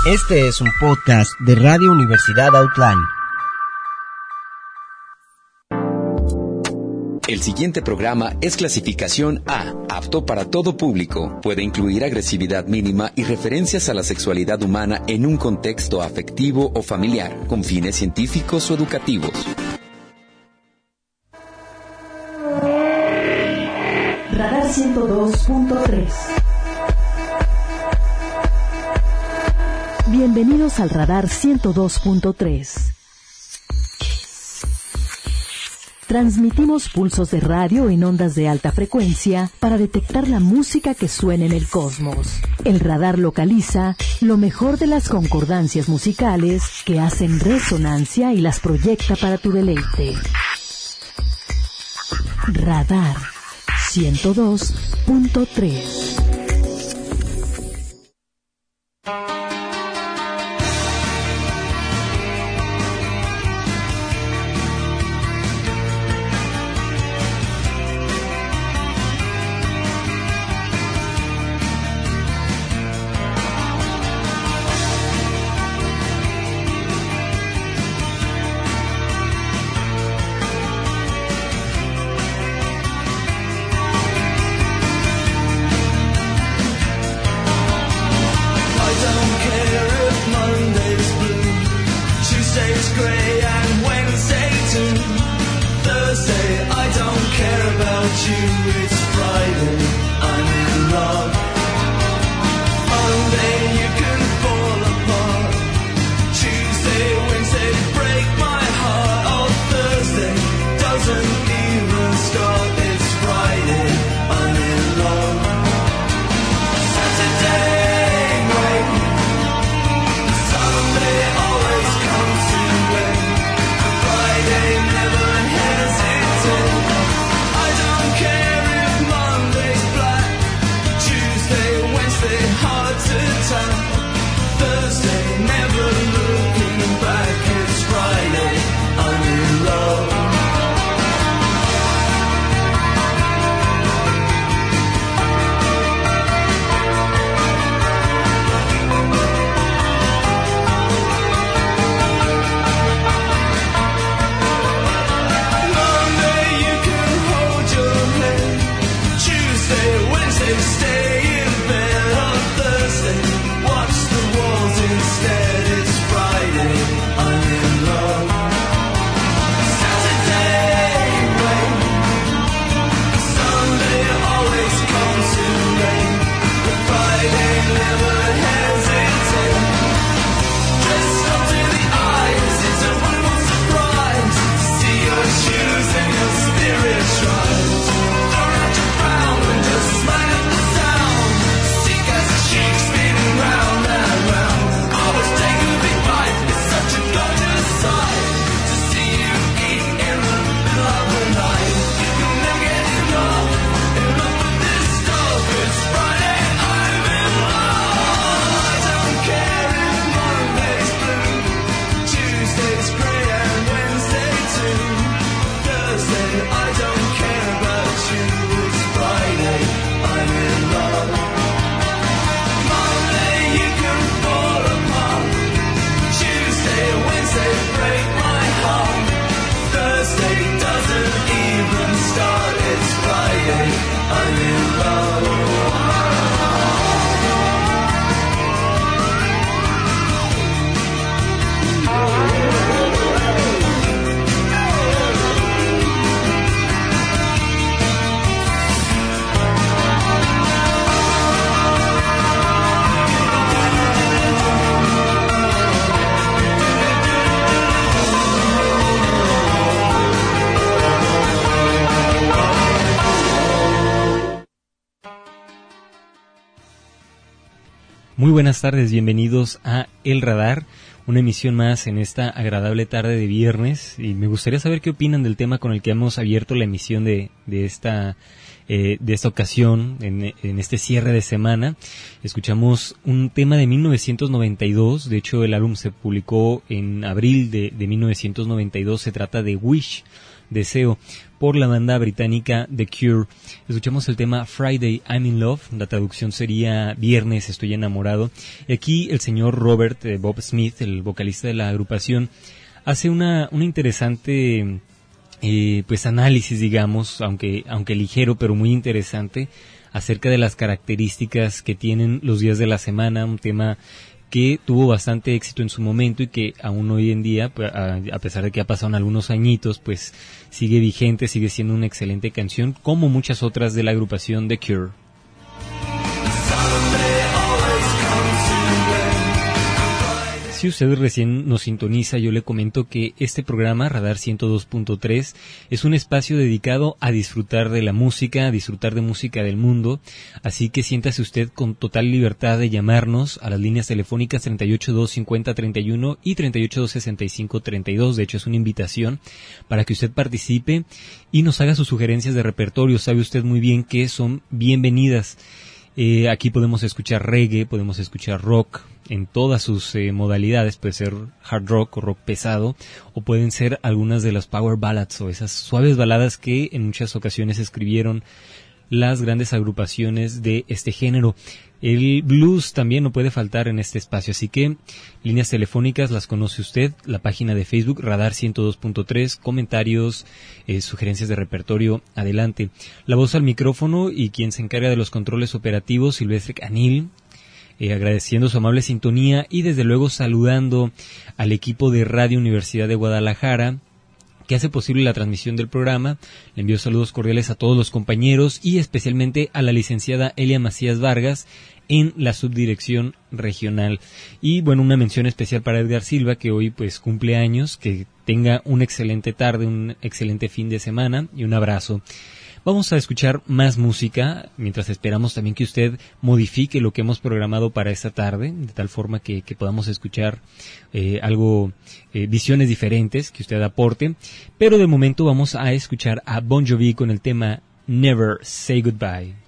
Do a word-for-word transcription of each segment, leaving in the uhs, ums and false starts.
Este es un podcast de Radio Universidad Outline. El siguiente programa es clasificación A, apto para todo público. Puede incluir agresividad mínima y referencias a la sexualidad humana en un contexto afectivo o familiar, con fines científicos o educativos. Radar ciento dos punto tres. Bienvenidos al Radar ciento dos punto tres. Transmitimos pulsos de radio en ondas de alta frecuencia para detectar la música que suena en el cosmos. El radar localiza lo mejor de las concordancias musicales que hacen resonancia y las proyecta para tu deleite. Radar ciento dos punto tres. Muy buenas tardes, bienvenidos a El Radar, una emisión más en esta agradable tarde de viernes, y me gustaría saber qué opinan del tema con el que hemos abierto la emisión de, de esta eh, de esta ocasión, en, en este cierre de semana. Escuchamos un tema de mil novecientos noventa y dos, de hecho el álbum se publicó en abril de, de mil novecientos noventa y dos, se trata de Wish, Deseo, por la banda británica The Cure. Escuchamos el tema Friday I'm in Love, la traducción sería Viernes estoy enamorado. Y aquí el señor Robert eh, Bob Smith, el vocalista de la agrupación, hace una, una interesante eh, pues análisis, digamos, aunque, aunque ligero, pero muy interesante, acerca de las características que tienen los días de la semana, un tema que tuvo bastante éxito en su momento y que aún hoy en día, a pesar de que ha pasado algunos añitos, pues sigue vigente, sigue siendo una excelente canción, como muchas otras de la agrupación The Cure. Si usted recién nos sintoniza, yo le comento que este programa, Radar ciento dos punto tres, es un espacio dedicado a disfrutar de la música, a disfrutar de música del mundo, así que siéntase usted con total libertad de llamarnos a las líneas telefónicas treinta y ocho dos cincuenta treinta y uno y treinta y ocho dos sesenta y cinco treinta y dos. De hecho, es una invitación para que usted participe y nos haga sus sugerencias de repertorio. Sabe usted muy bien que son bienvenidas. Eh, aquí podemos escuchar reggae, podemos escuchar rock en todas sus eh, modalidades, puede ser hard rock o rock pesado, o pueden ser algunas de las power ballads o esas suaves baladas que en muchas ocasiones escribieron las grandes agrupaciones de este género. El blues también no puede faltar en este espacio, así que líneas telefónicas las conoce usted, la página de Facebook Radar ciento dos punto tres, comentarios, eh, sugerencias de repertorio, adelante. La voz al micrófono y quien se encarga de los controles operativos, Silvestre Canil, eh, agradeciendo su amable sintonía y desde luego saludando al equipo de Radio Universidad de Guadalajara, que hace posible la transmisión del programa. Le envío saludos cordiales a todos los compañeros y especialmente a la licenciada Elia Macías Vargas en la subdirección regional. Y bueno, una mención especial para Edgar Silva, que hoy pues cumple años, que tenga una excelente tarde, un excelente fin de semana y un abrazo. Vamos a escuchar más música, mientras esperamos también que usted modifique lo que hemos programado para esta tarde, de tal forma que, que podamos escuchar eh, algo, eh, visiones diferentes que usted aporte. Pero de momento vamos a escuchar a Bon Jovi con el tema Never Say Goodbye.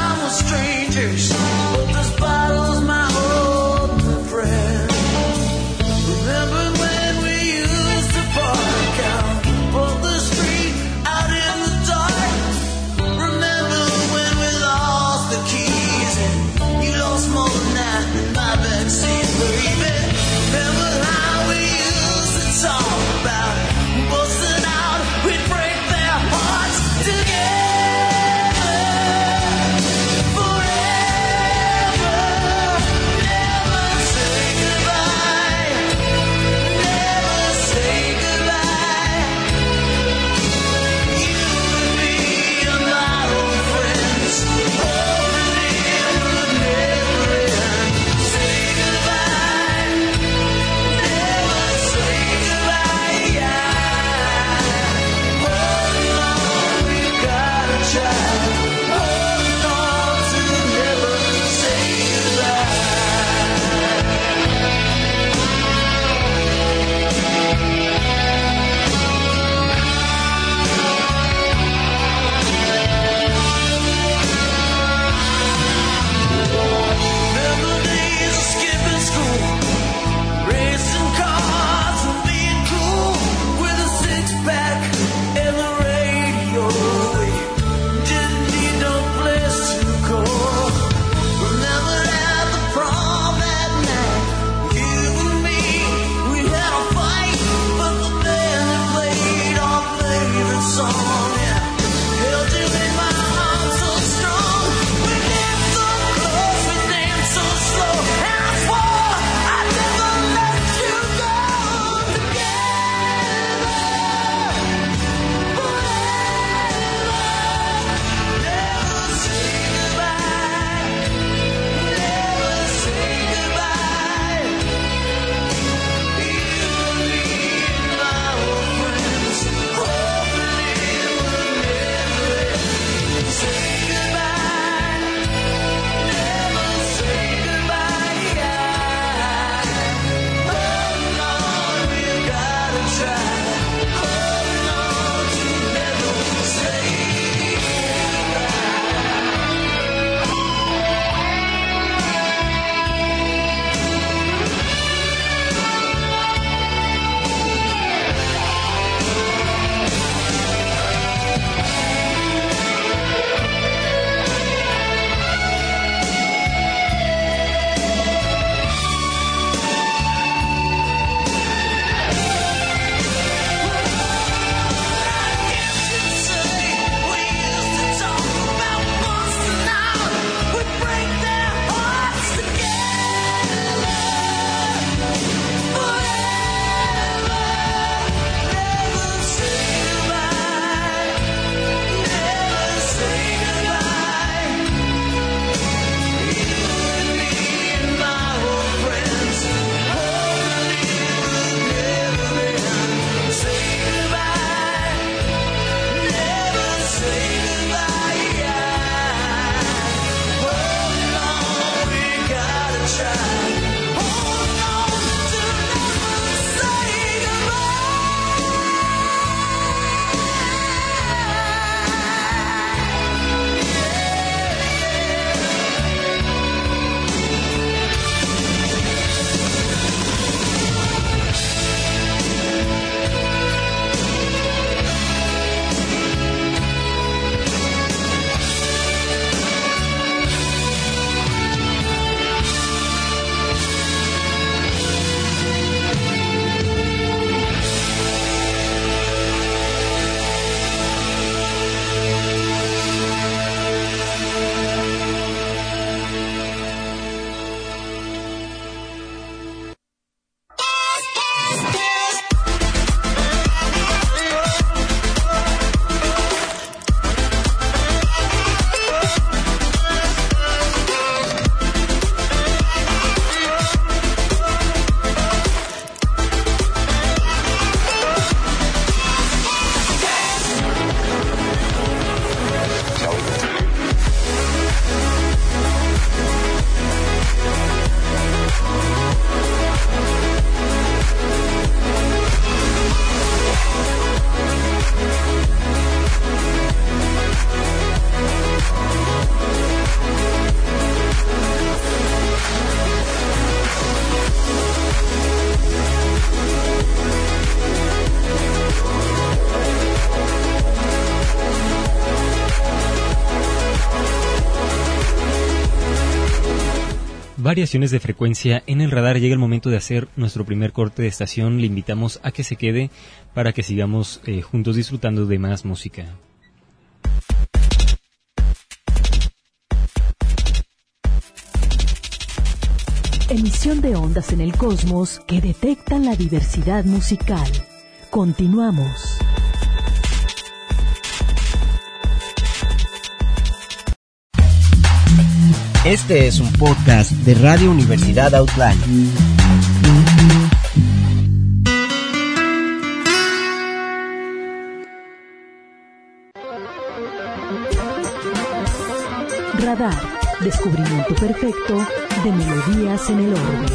But this bottle's my old friend. Variaciones de frecuencia en el radar. Llega el momento de hacer nuestro primer corte de estación. Le invitamos a que se quede para que sigamos eh, juntos disfrutando de más música. Emisión de ondas en el cosmos que detectan la diversidad musical. Continuamos. Este es un podcast de Radio Universidad Outline. Radar, descubrimiento perfecto de melodías en el orbe.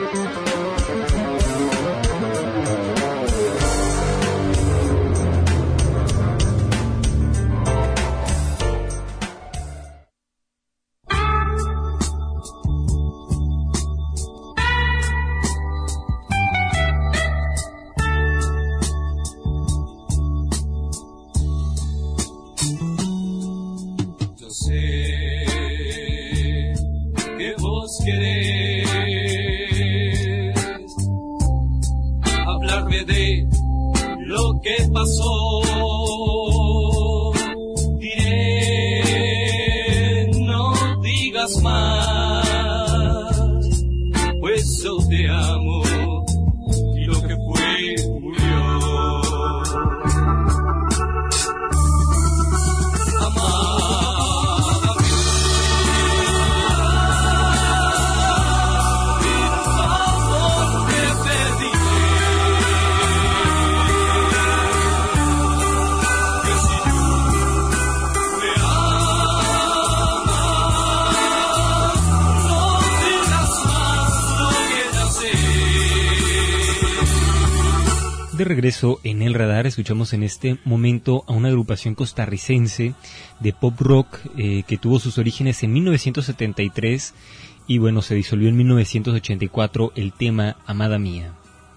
De regreso en el radar, escuchamos en este momento a una agrupación costarricense de pop rock eh, que tuvo sus orígenes en mil novecientos setenta y tres y bueno, se disolvió en mil novecientos ochenta y cuatro el tema Amada Mía.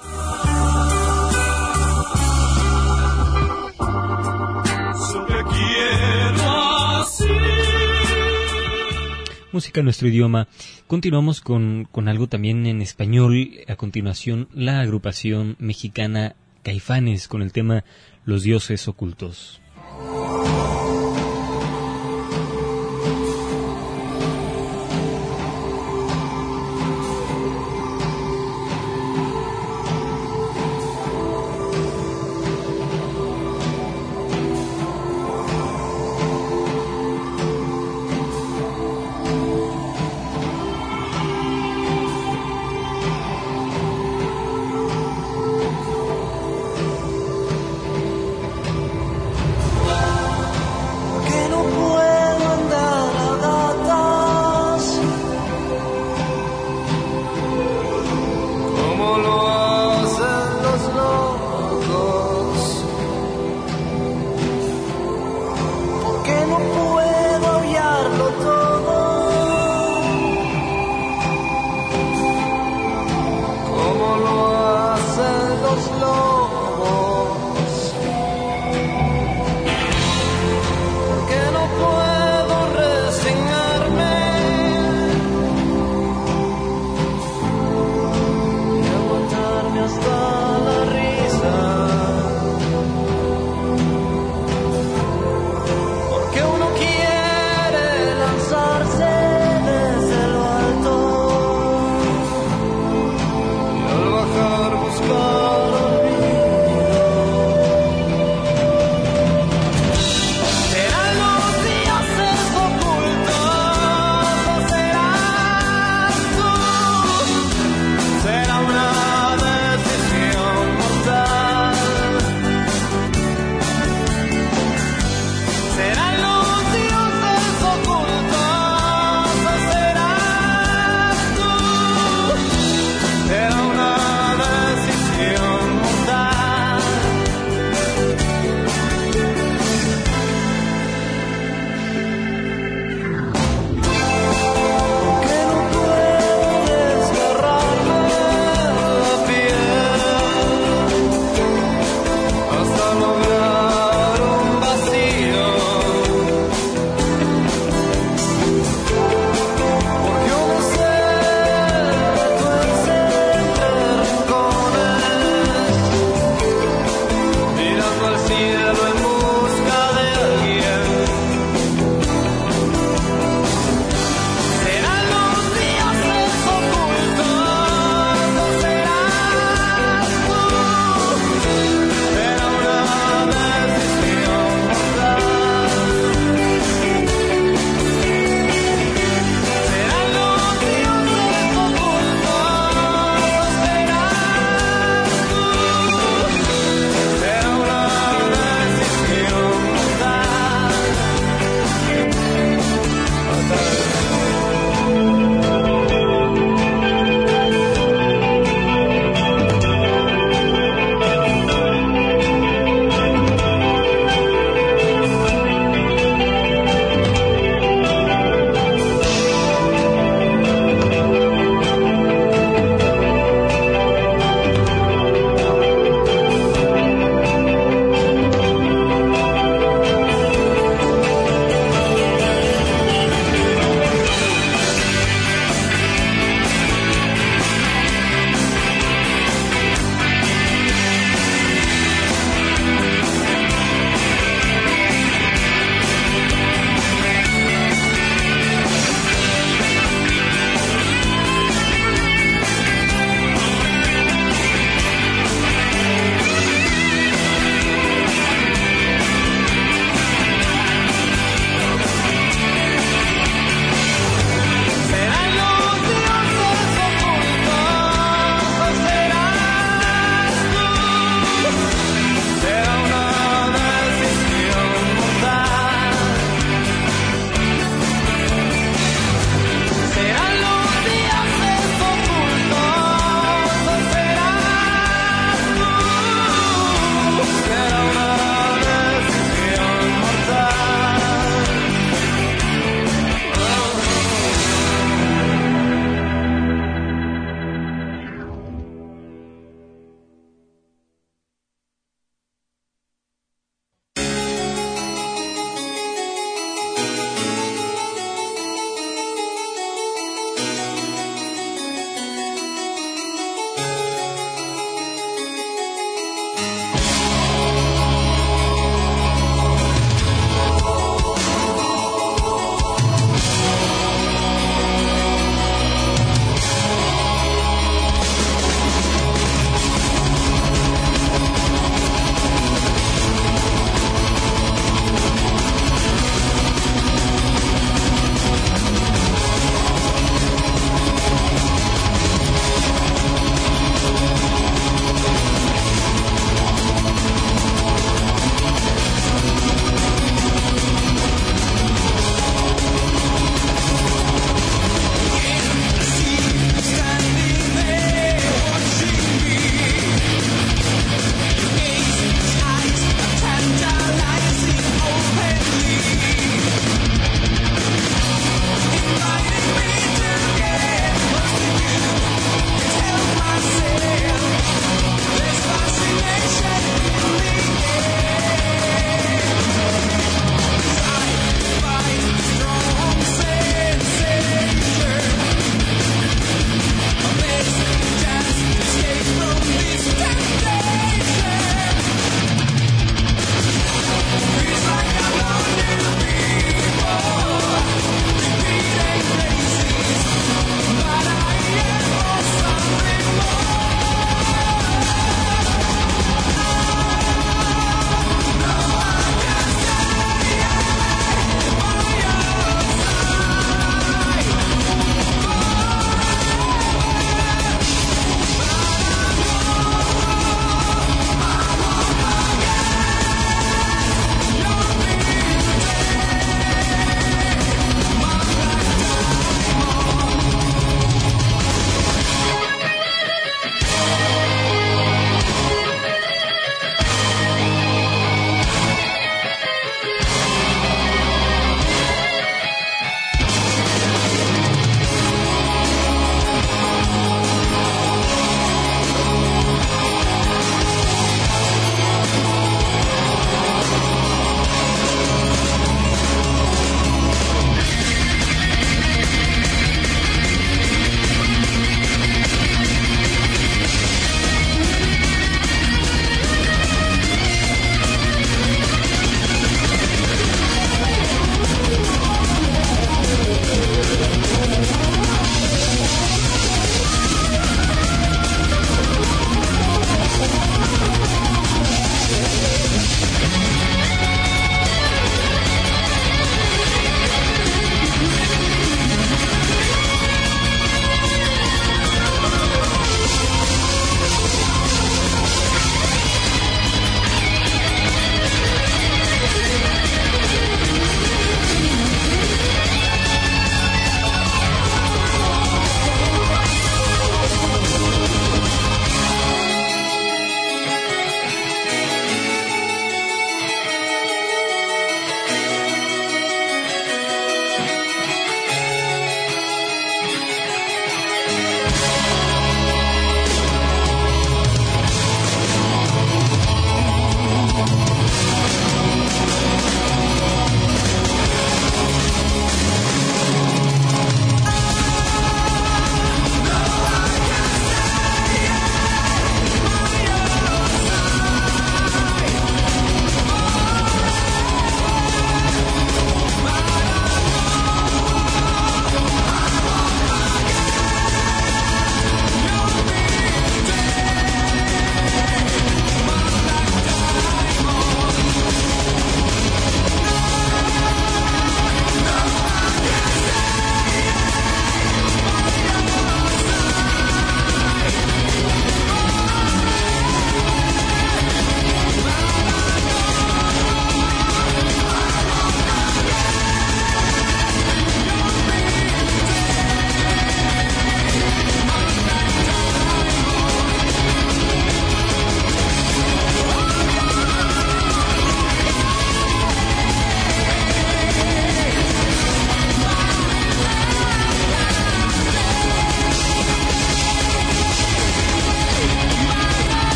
Música en nuestro idioma. Continuamos con, con algo también en español. A continuación, la agrupación mexicana Caifanes con el tema Los Dioses Ocultos.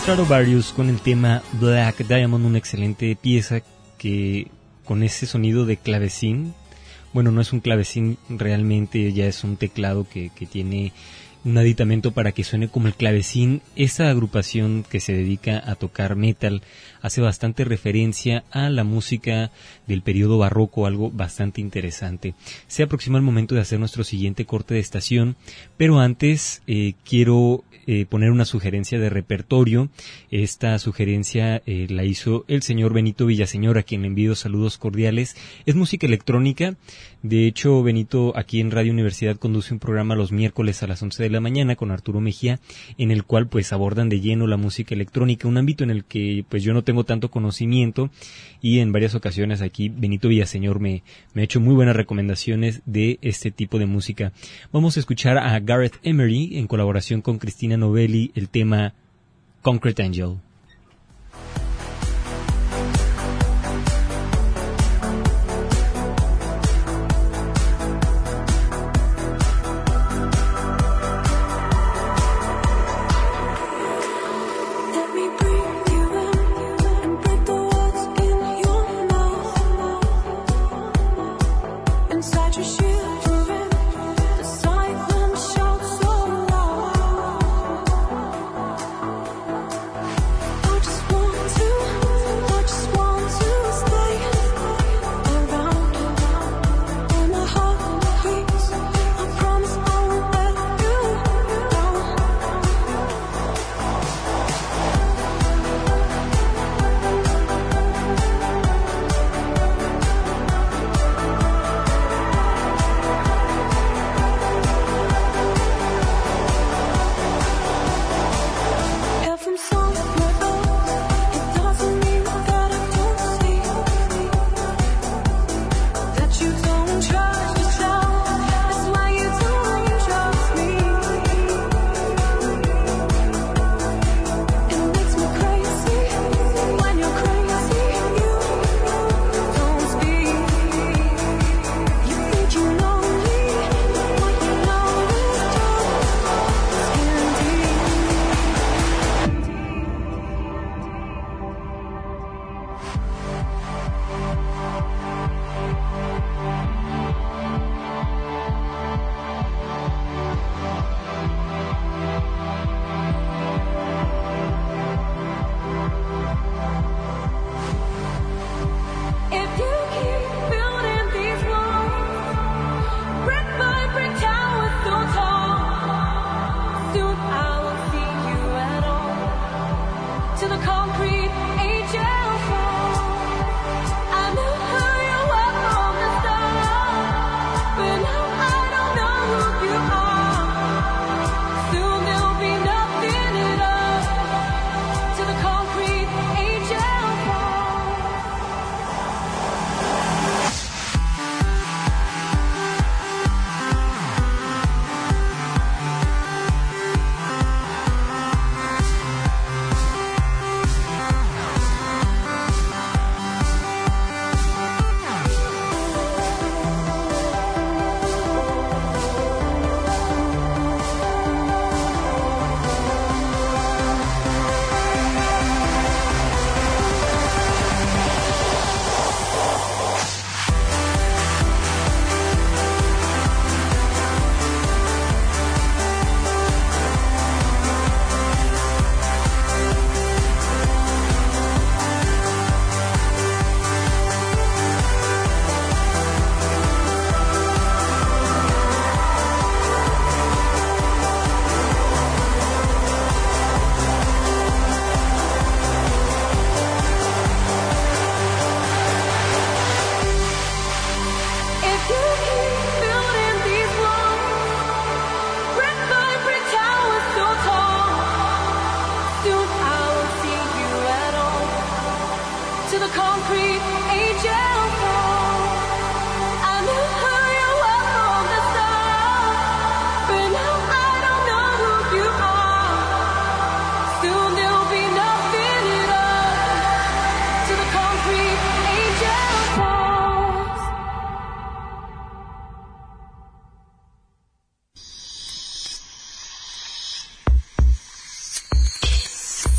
Stratovarius con el tema Black Diamond, una excelente pieza que con ese sonido de clavecín, bueno, no es un clavecín realmente, ya es un teclado que, que tiene un aditamento para que suene como el clavecín. Esa agrupación que se dedica a tocar metal hace bastante referencia a la música del periodo barroco, algo bastante interesante. Se aproxima el momento de hacer nuestro siguiente corte de estación, pero antes eh, quiero eh, poner una sugerencia de repertorio. Esta sugerencia eh, la hizo el señor Benito Villaseñor, a quien le envío saludos cordiales. Es música electrónica. De hecho, Benito aquí en Radio Universidad conduce un programa los miércoles a las once de la mañana con Arturo Mejía, en el cual pues abordan de lleno la música electrónica, un ámbito en el que pues yo no tengo tanto conocimiento, y en varias ocasiones aquí Benito Villaseñor me, me ha hecho muy buenas recomendaciones de este tipo de música. Vamos a escuchar a Gareth Emery en colaboración con Cristina Novelli, el tema Concrete Angel. Inside your shield, the cyclone shouts so loud.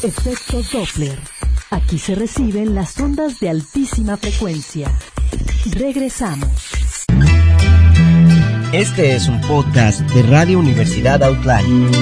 Efecto Doppler. Aquí se reciben las ondas de altísima frecuencia. Regresamos. Este es un podcast de Radio Universidad Outline.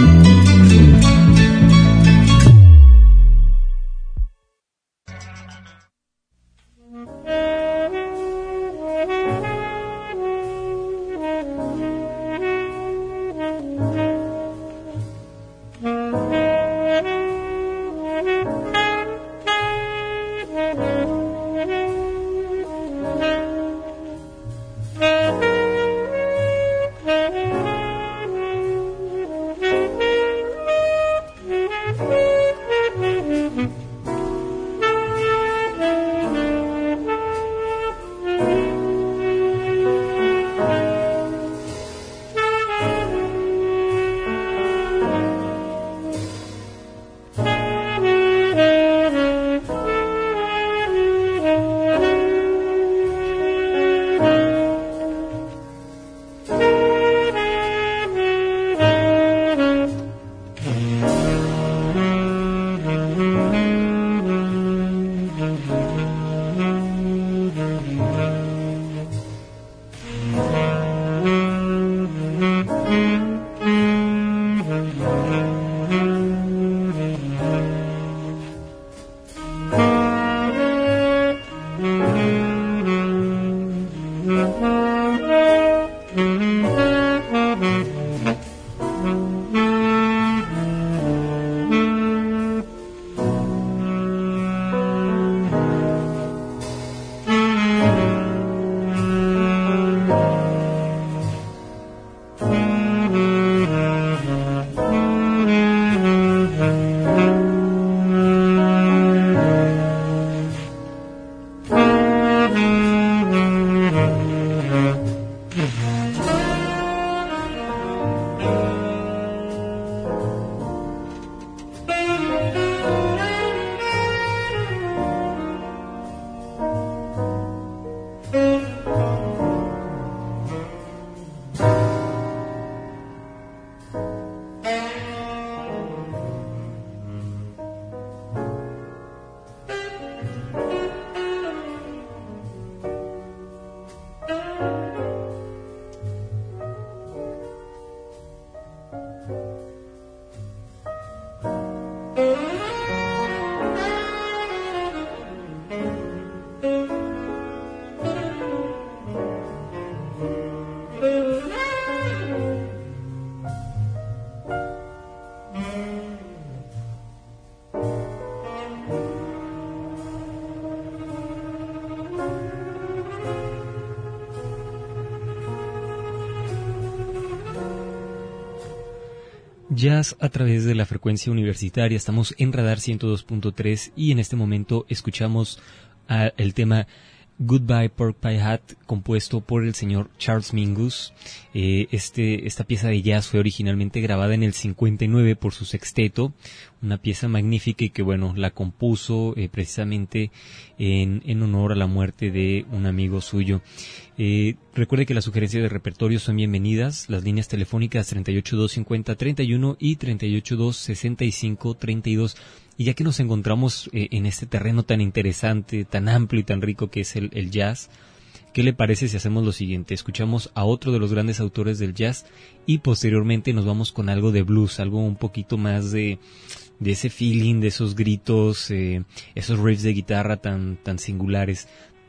Jazz a través de la frecuencia universitaria. Estamos en Radar ciento dos punto tres y en este momento escuchamos uh, el tema Goodbye Pork Pie Hat, compuesto por el señor Charles Mingus. Eh, este, esta pieza de jazz fue originalmente grabada en el cincuenta y nueve por su sexteto, una pieza magnífica y que, bueno, la compuso eh, precisamente en, en honor a la muerte de un amigo suyo. Eh, recuerde que las sugerencias de repertorio son bienvenidas. Las líneas telefónicas treinta y ocho dos cincuenta treinta y uno y treinta y ocho dos sesenta y cinco treinta y dos. Y ya que nos encontramos eh, en este terreno tan interesante, tan amplio y tan rico que es el, el jazz, ¿qué le parece si hacemos lo siguiente? Escuchamos a otro de los grandes autores del jazz y posteriormente nos vamos con algo de blues, algo un poquito más de, de ese feeling, de esos gritos, eh, esos riffs de guitarra tan, tan singulares.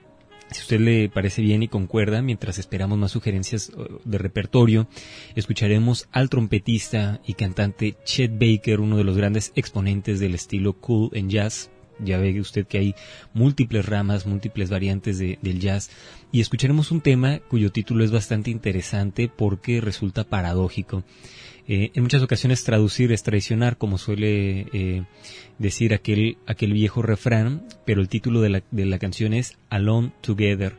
Si a usted le parece bien y concuerda, mientras esperamos más sugerencias de repertorio, escucharemos al trompetista y cantante Chet Baker, uno de los grandes exponentes del estilo cool en jazz. Ya ve usted que hay múltiples ramas, múltiples variantes de, del jazz. Y escucharemos un tema cuyo título es bastante interesante porque resulta paradójico. Eh, en muchas ocasiones traducir es traicionar, como suele eh, decir aquel, aquel viejo refrán, pero el título de la, de la canción es Alone Together,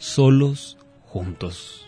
solos juntos.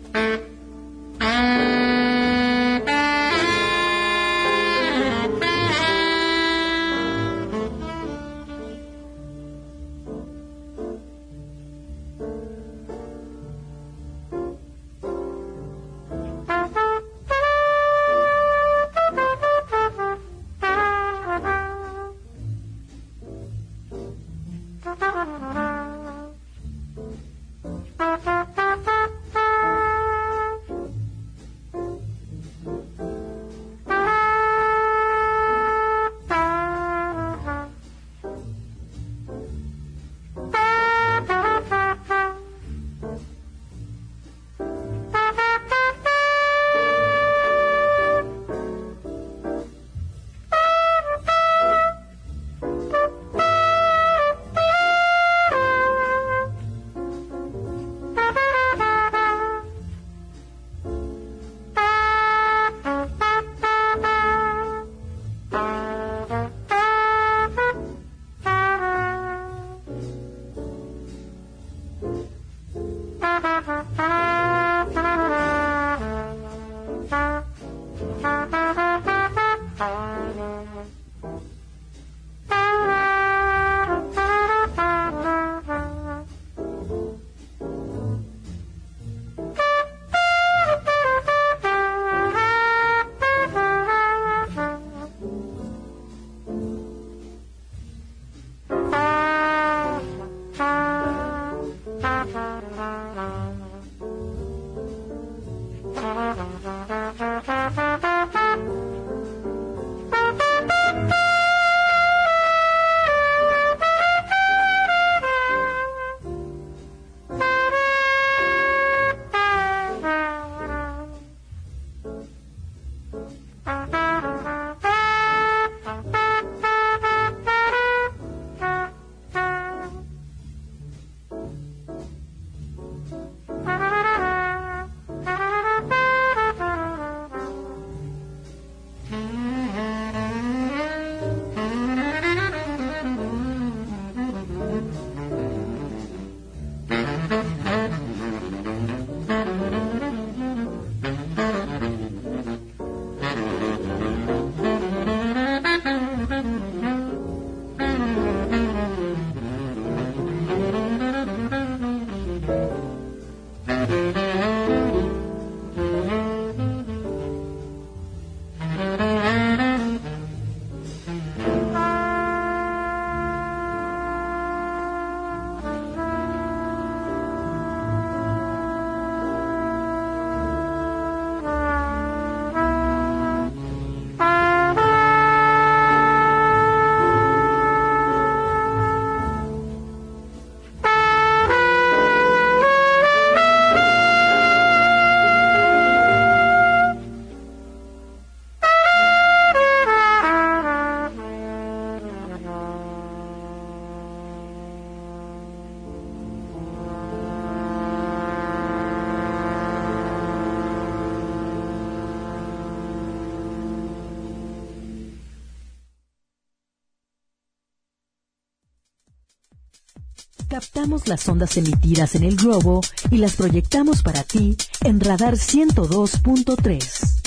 Captamos las ondas emitidas en el globo y las proyectamos para ti en Radar ciento dos punto tres.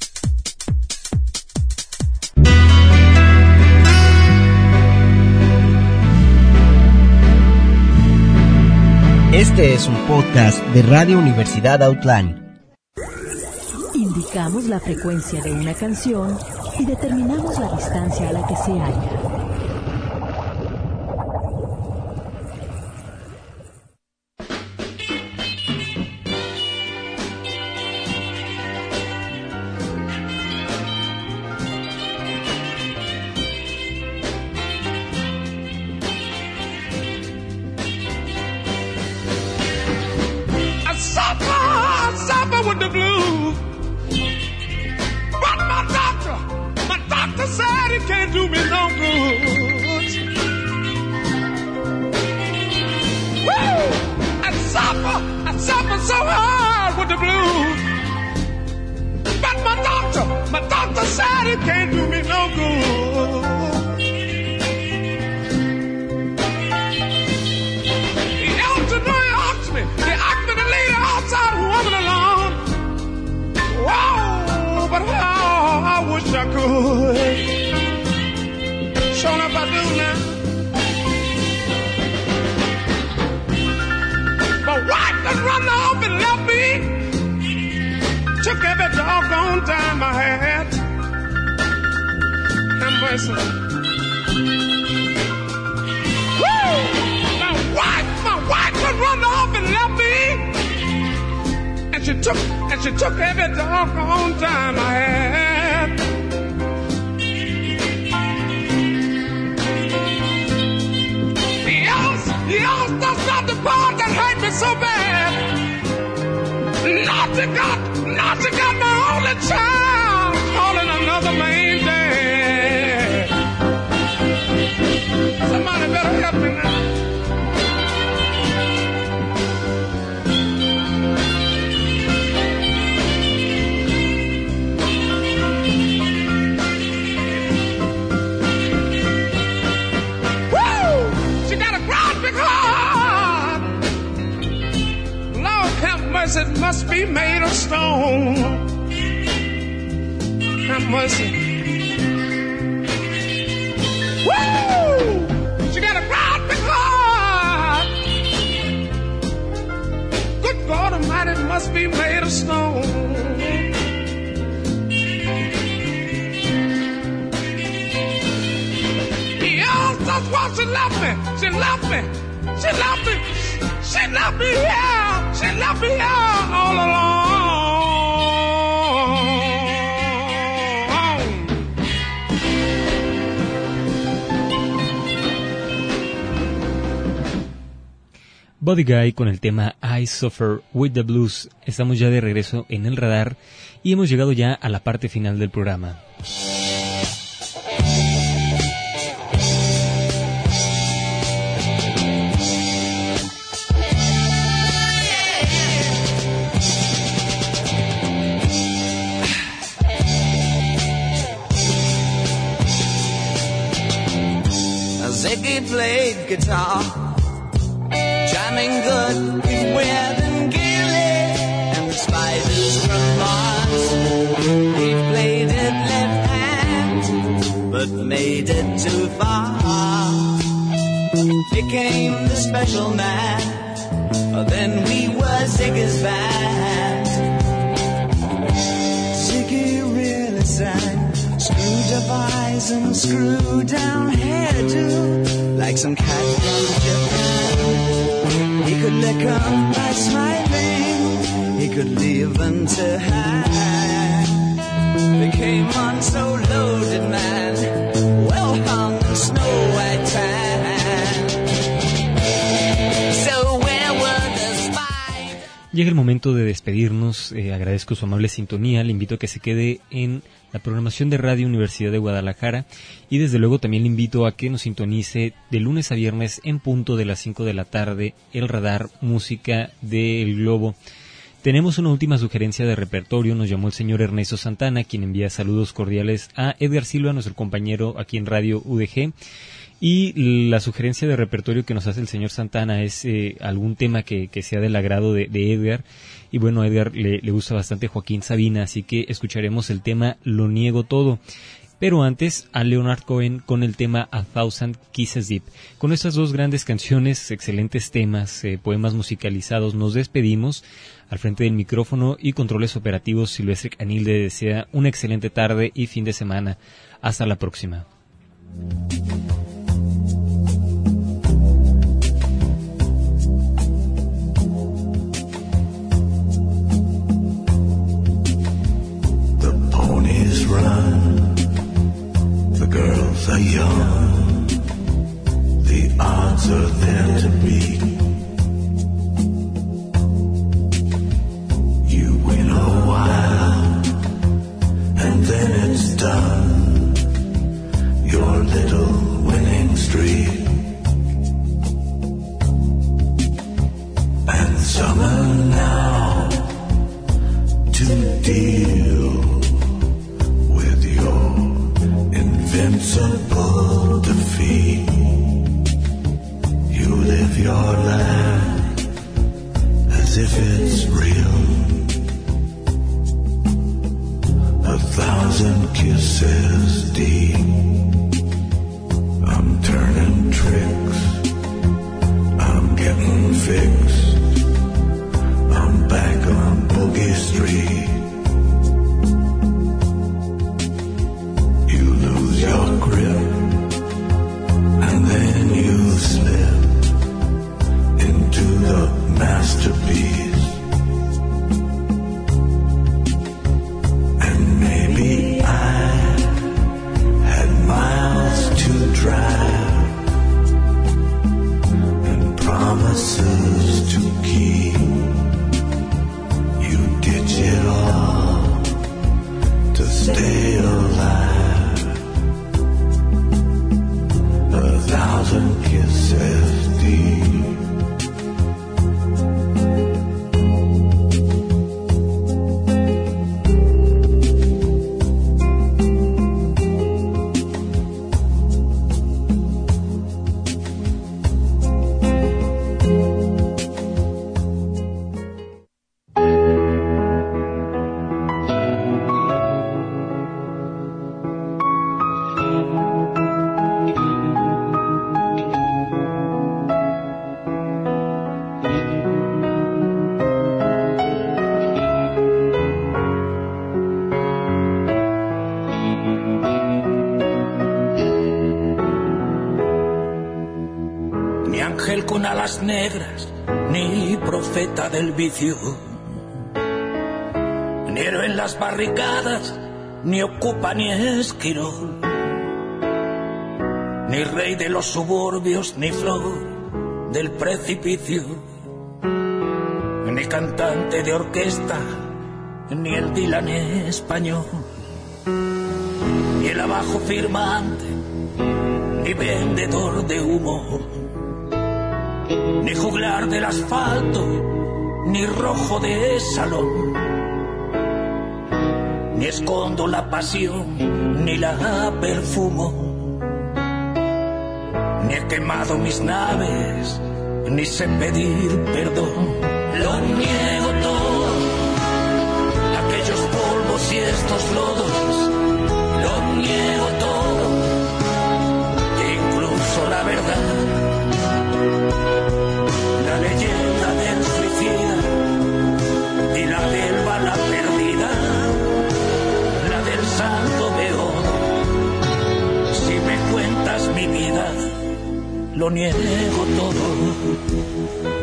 Este es un podcast de Radio Universidad Outline. Indicamos la frecuencia de una canción y determinamos la distancia a la que se halla. He asked me to lay outside, woman alone. mercy. Woo! My wife, my wife had run off and left me. And she took, and she took every doggone time I had. Y'all, that's not the part that hurt me so bad. Not to got, not to got my only child calling another man dad. Somebody better help me now. It must be made of stone. Have mercy. Woo! She got a broad big heart. Good God Almighty, it must be made of stone. Yes, that's why she left me. She left me. She left me. She left me here. She left me here all alone. Buddy Guy con el tema I Suffer With The Blues. Estamos ya de regreso en el radar y hemos llegado ya a la parte final del programa. Ziggy played guitar, jamming good with Weird and Gilly, and the Spiders from Mars. He played it left hand, but made it too far. Became the special man, then we were Ziggy's band. Ziggy really sang. Screwed up eyes and screwed down hairdo, like some cat from Japan. He could lick 'em by smiling, he could leave 'em to hand. Became one so loaded man, well hung in snow white tan. So where were the spies? Llega el momento de despedirnos. Eh, agradezco su amable sintonía. Le invito a que se quede en la programación de Radio Universidad de Guadalajara y desde luego también le invito a que nos sintonice de lunes a viernes en punto de las cinco de la tarde el radar Música del Globo. Tenemos una última sugerencia de repertorio. Nos llamó el señor Ernesto Santana, quien envía saludos cordiales a Edgar Silva, nuestro compañero aquí en Radio U D G. Y la sugerencia de repertorio que nos hace el señor Santana es eh, algún tema que, que sea del agrado de, de Edgar. Y bueno, a Edgar le, le gusta bastante Joaquín Sabina, así que escucharemos el tema Lo Niego Todo. Pero antes, a Leonard Cohen con el tema A Thousand Kisses Deep. Con estas dos grandes canciones, excelentes temas, eh, poemas musicalizados, nos despedimos. Al frente del micrófono y controles operativos, Silvestre Canil le desea una excelente tarde y fin de semana. Hasta la próxima. Run. The girls are young, the odds are there to beat. You win a while, and then it's done, your little winning streak. And summer now to deal invincible defeat. You live your life as if it's real. A thousand kisses deep. I'm turning tricks, I'm getting fixed, I'm back on Boogie Street. Your grip con alas negras, ni profeta del vicio, ni héroe en las barricadas, ni ocupa ni esquirol, ni rey de los suburbios, ni flor del precipicio, ni cantante de orquesta, ni el Dylan español, ni el abajo firmante, ni vendedor de humo, ni juglar del asfalto, ni rojo de salón, ni escondo la pasión, ni la perfumo, ni he quemado mis naves, ni sé pedir perdón. Lo niego todo, aquellos polvos y estos lodos, lo niego todo, incluso la verdad, la leyenda del suicida y la del bala perdida, la del santo beodo. Si me cuentas mi vida, lo niego todo.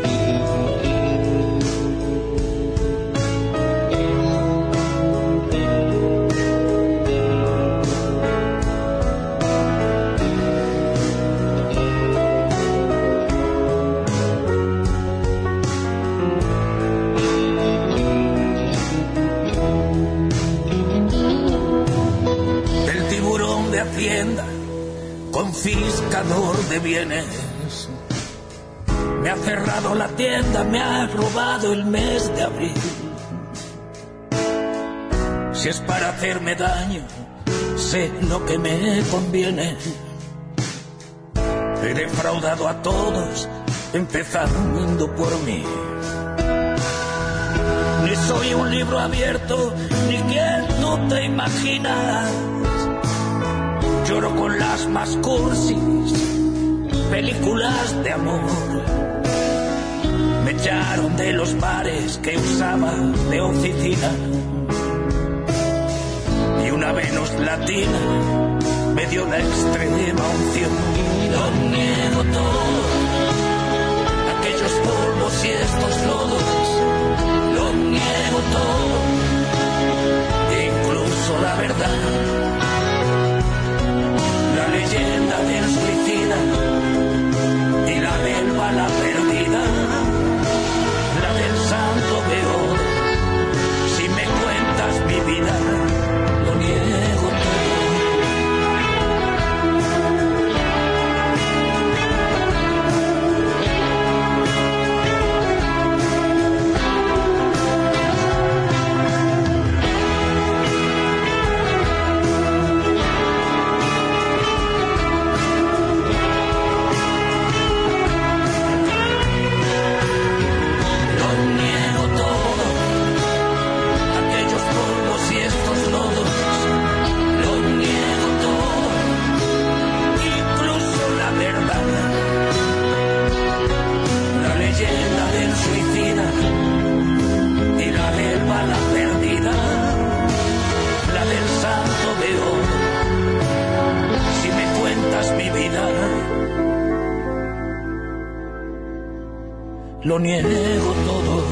Confiscador de bienes, me ha cerrado la tienda, me ha robado el mes de abril. Si es para hacerme daño, sé lo que me conviene. He defraudado a todos, empezando por mí. Ni soy un libro abierto, ni quien tú te imaginas. Lloro con las más cursis películas de amor. Me echaron de los bares que usaba de oficina, y una Venus latina me dio la extrema unción. Lo niego todo, aquellos polvos y estos lodos, lo niego todo, incluso la verdad, la leyenda del suicida y la del bala perdida, la del santo beodo. Si me cuentas mi vida, lo niego todo. Lo niego todo.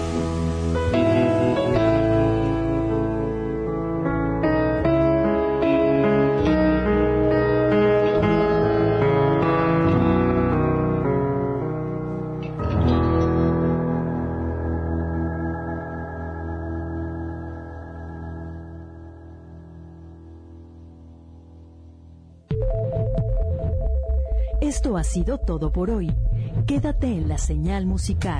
Esto ha sido todo por hoy. Quédate en la señal musical.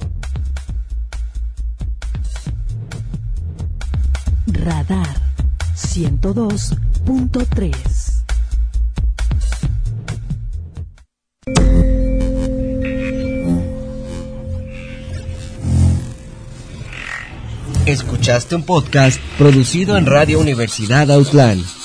Radar ciento dos punto tres. Escuchaste un podcast producido en Radio Universidad Autlán.